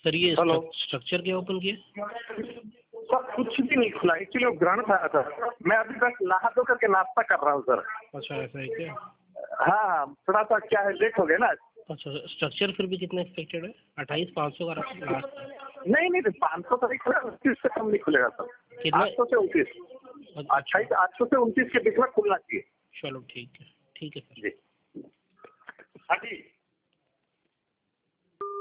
Sir ये hello structure क्या open किया? सर कुछ भी नहीं खुला, एक्चुअली वो ग्रहण था सर। मैं अभी बस नहा धो करके नाश्ता कर रहा हूँ सर। अच्छा ऐसा है क्या? हाँ थोड़ा सा क्या है, लेट हो गया ना। अच्छा स्ट्रक्चर फिर भी कितना एक्सपेक्टेड है? 28,500 का लास्ट? नहीं नहीं 500 तो नहीं खुला, 29 से कम नहीं खुलेगा सर। कितना? 800 से 29, 28 800 से 29 के बीच में खुलना चाहिए। चलो ठीक है सर। जी हाँ जी।